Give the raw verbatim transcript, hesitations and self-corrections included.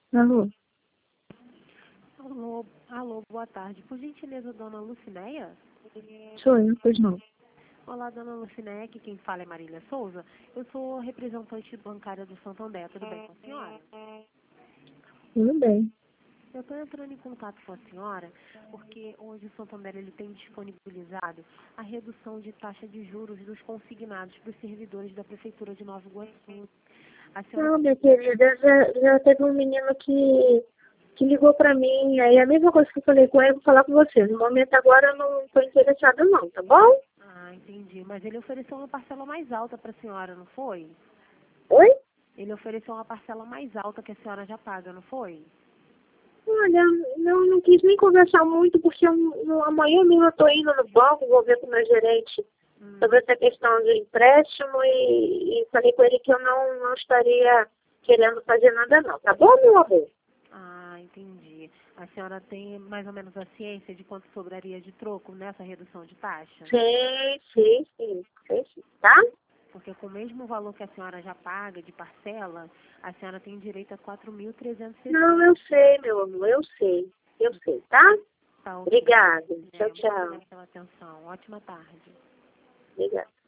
Alô? Alô, alô, boa tarde. Por gentileza, dona Lucinéia? Sou eu, pois não. Olá, dona Lucinéia, aqui quem fala é Marília Souza. Eu sou representante bancária do Santander, tudo bem com a senhora? Tudo bem. Eu estou entrando em contato com a senhora porque hoje o Santander ele tem disponibilizado a redução de taxa de juros dos consignados para os servidores da Prefeitura de Nova Iguaçu. A senhora... Não, minha querida, já, já teve um menino que, que ligou pra mim, aí a mesma coisa que eu falei com ele, eu vou falar com você. No momento agora eu não estou interessada não, tá bom? Ah, entendi. Mas ele ofereceu uma parcela mais alta para a senhora, não foi? Oi? Ele ofereceu uma parcela mais alta que a senhora já paga, não foi? Olha, não, não quis nem conversar muito, porque eu, no, amanhã mesmo eu estou indo no banco, vou ver com o meu gerente Hum. sobre essa questão do empréstimo e, e falei com ele que eu não, não estaria querendo fazer nada não, tá bom, meu amor? Ah, entendi. A senhora tem mais ou menos a ciência de quanto sobraria de troco nessa redução de taxa? Sei, sei, sim, sei sim, tá? Porque com o mesmo valor que a senhora já paga de parcela, a senhora tem direito a quatro mil trezentos e sessenta. Não, eu sei, meu amor, eu sei, eu sei, tá? Tá, ok. Obrigada. É, Tchau, muito tchau. obrigada pela atenção. Ótima tarde. Obrigada.